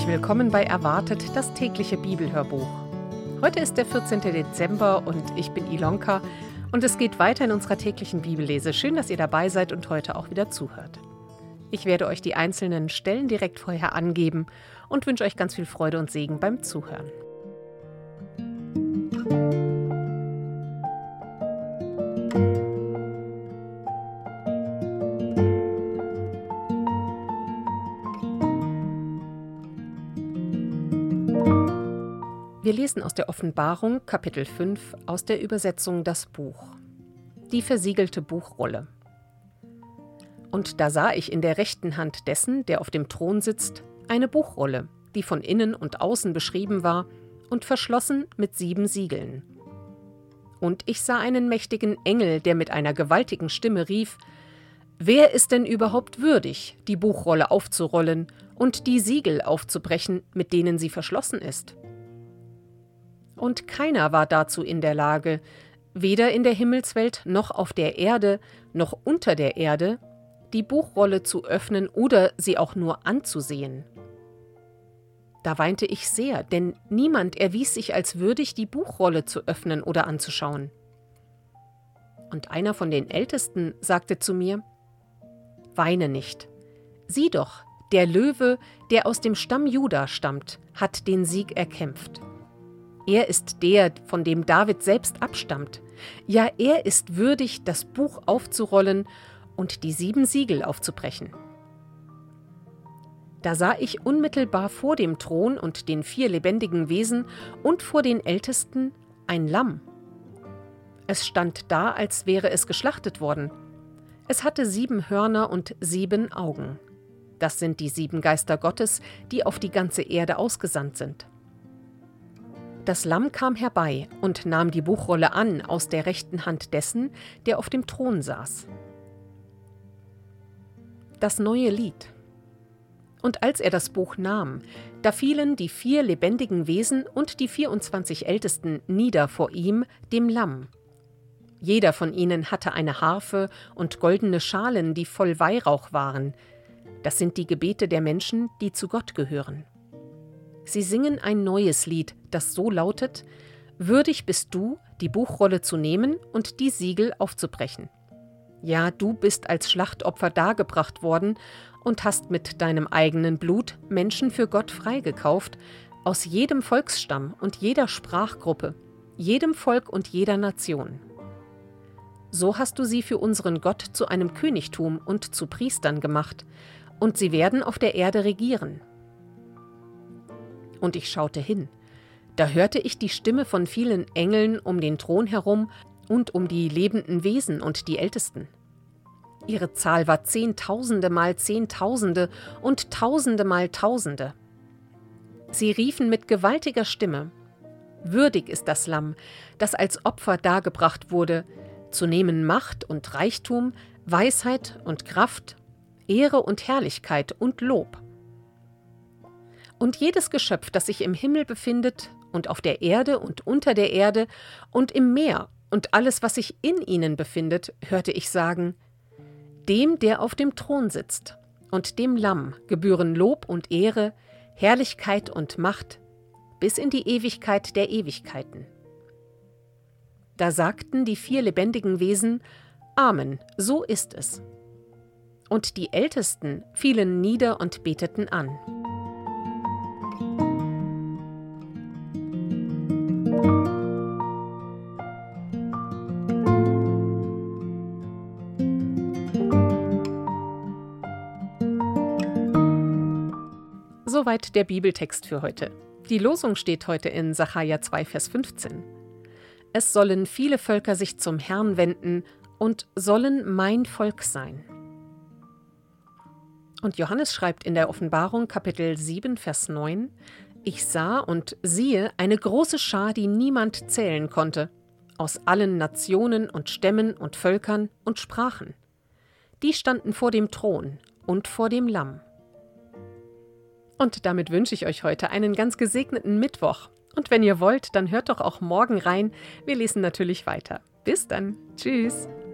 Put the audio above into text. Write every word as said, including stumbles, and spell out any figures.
Herzlich willkommen bei Erwartet, das tägliche Bibelhörbuch. Heute ist der vierzehnte Dezember und ich bin Ilonka und es geht weiter in unserer täglichen Bibellese. Schön, dass ihr dabei seid und heute auch wieder zuhört. Ich werde euch die einzelnen Stellen direkt vorher angeben und wünsche euch ganz viel Freude und Segen beim Zuhören. Wir lesen aus der Offenbarung, Kapitel fünf, aus der Übersetzung Das Buch. Die versiegelte Buchrolle. Und da sah ich in der rechten Hand dessen, der auf dem Thron sitzt, eine Buchrolle, die von innen und außen beschrieben war und verschlossen mit sieben Siegeln. Und ich sah einen mächtigen Engel, der mit einer gewaltigen Stimme rief: Wer ist denn überhaupt würdig, die Buchrolle aufzurollen und die Siegel aufzubrechen, mit denen sie verschlossen ist? Und keiner war dazu in der Lage, weder in der Himmelswelt noch auf der Erde noch unter der Erde, die Buchrolle zu öffnen oder sie auch nur anzusehen. Da weinte ich sehr, denn niemand erwies sich als würdig, die Buchrolle zu öffnen oder anzuschauen. Und einer von den Ältesten sagte zu mir: Weine nicht. Sieh doch, der Löwe, der aus dem Stamm Juda stammt, hat den Sieg erkämpft. Er ist der, von dem David selbst abstammt. Ja, er ist würdig, das Buch aufzurollen und die sieben Siegel aufzubrechen. Da sah ich unmittelbar vor dem Thron und den vier lebendigen Wesen und vor den Ältesten ein Lamm. Es stand da, als wäre es geschlachtet worden. Es hatte sieben Hörner und sieben Augen. Das sind die sieben Geister Gottes, die auf die ganze Erde ausgesandt sind. Das Lamm kam herbei und nahm die Buchrolle an aus der rechten Hand dessen, der auf dem Thron saß. Das neue Lied. Und als er das Buch nahm, da fielen die vier lebendigen Wesen und die vierundzwanzig Ältesten nieder vor ihm, dem Lamm. Jeder von ihnen hatte eine Harfe und goldene Schalen, die voll Weihrauch waren. Das sind die Gebete der Menschen, die zu Gott gehören. Sie singen ein neues Lied, das so lautet: Würdig bist du, die Buchrolle zu nehmen und die Siegel aufzubrechen. Ja, du bist als Schlachtopfer dargebracht worden und hast mit deinem eigenen Blut Menschen für Gott freigekauft, aus jedem Volksstamm und jeder Sprachgruppe, jedem Volk und jeder Nation. So hast du sie für unseren Gott zu einem Königtum und zu Priestern gemacht, und sie werden auf der Erde regieren. Und ich schaute hin. Da hörte ich die Stimme von vielen Engeln um den Thron herum und um die lebenden Wesen und die Ältesten. Ihre Zahl war Zehntausende mal Zehntausende und Tausende mal Tausende. Sie riefen mit gewaltiger Stimme: Würdig ist das Lamm, das als Opfer dargebracht wurde, zu nehmen Macht und Reichtum, Weisheit und Kraft, Ehre und Herrlichkeit und Lob. Und jedes Geschöpf, das sich im Himmel befindet und auf der Erde und unter der Erde und im Meer und alles, was sich in ihnen befindet, hörte ich sagen: Dem, der auf dem Thron sitzt, und dem Lamm gebühren Lob und Ehre, Herrlichkeit und Macht, bis in die Ewigkeit der Ewigkeiten. Da sagten die vier lebendigen Wesen: Amen, so ist es. Und die Ältesten fielen nieder und beteten an. Soweit der Bibeltext für heute. Die Losung steht heute in Sacharja zwei, Vers fünfzehn. Es sollen viele Völker sich zum Herrn wenden und sollen mein Volk sein. Und Johannes schreibt in der Offenbarung, Kapitel sieben, Vers neun: Ich sah und siehe eine große Schar, die niemand zählen konnte, aus allen Nationen und Stämmen und Völkern und Sprachen. Die standen vor dem Thron und vor dem Lamm. Und damit wünsche ich euch heute einen ganz gesegneten Mittwoch. Und wenn ihr wollt, dann hört doch auch morgen rein. Wir lesen natürlich weiter. Bis dann. Tschüss.